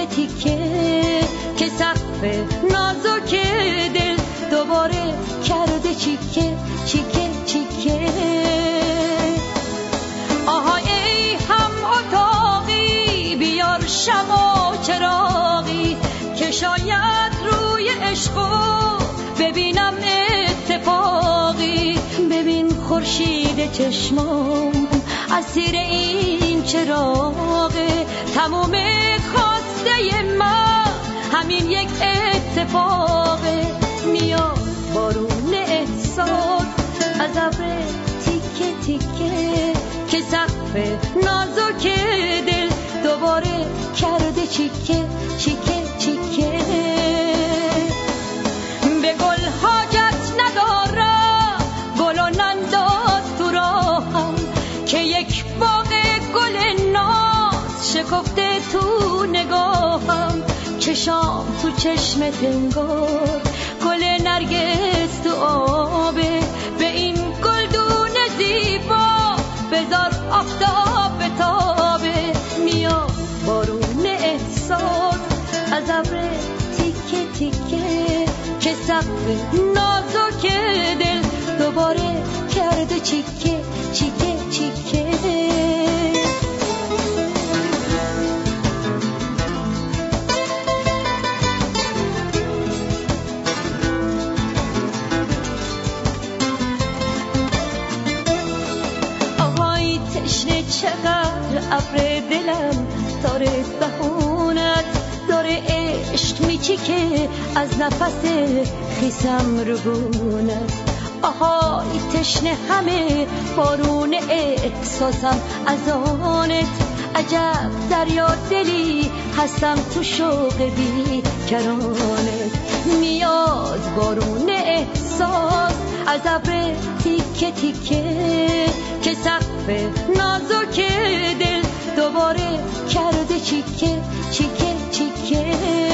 تیکه تیکه که سقف نازک دل دوباره کرده چیکه چیکه چیکه. آها ای هم اتاقی بیار شمع و چراغی که شاید روی عشقو ببینم اتفاقی. ببین خورشید چشمام اسیر این چراغه، تموم خواسته من همین یک اتفاقه. میاد بارون احساس از ابر تیکه تیکه که سقف نازک دل دوباره کرده چیکه چیکه چیکه. به گل حاجت ندارم گل و ننداز تو راهم که یک باغ گل ناز شکفته تو نگاهم. چشام تو چشم تنگار گل نرگس تو آبه، به این گلدون زیبا بذار آفتاب بتابه. میاد بارون احساس از ابر تیکه تیکه که سقف نازک دل دوباره کرده چیکه چیکه چیکه. آهای تشنه چقدر ابر دلم داره بهونت داره عشق میچیکه از نفس خیسم رو گونت. آهای تشنه همه بارون احساسم از آنت، عجب دریا دلی هستم تو شوق بی کرانت. میاد بارون احساس از ابر تیکه تیکه که سقف نازک دل دوباره کرده چیکه چیکه چیکه.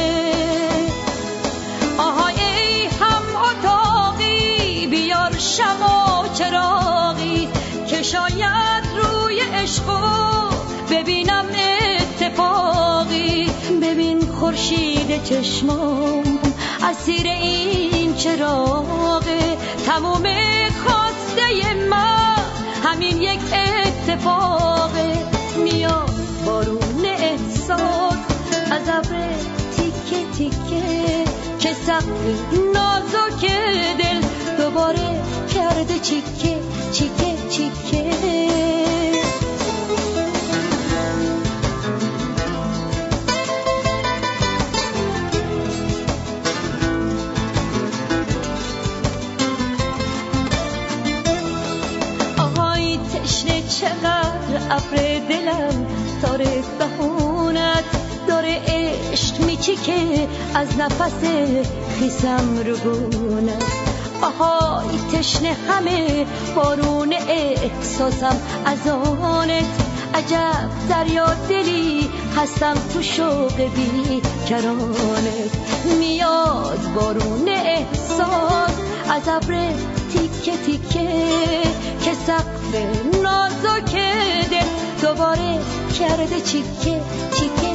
آهای ای هم اتاقی بیار شمع و چراغی که شاید روی عشقو ببینم اتفاقی. ببین خورشید چشمام اسیر این چراغه، تموم خواسته من همین یک اتفاقه. میاد بارون احساس از ابر تیکه تیکه که سقف نازک دل دوباره کرده چیکه چیکه چیکه. آهای تشنه چقدر ابر دلم داره بهونت داره عشق میچیکه از نفس خیسم رو گونت. آهای تشنه همه بارون احساسم از آنت، عجب دریا دلی هستم تو شوق بی کرانت. میاد بارون احساس از ابر تیکه تیکه که سقف نازک دل دوباره کرده چیکه چیکه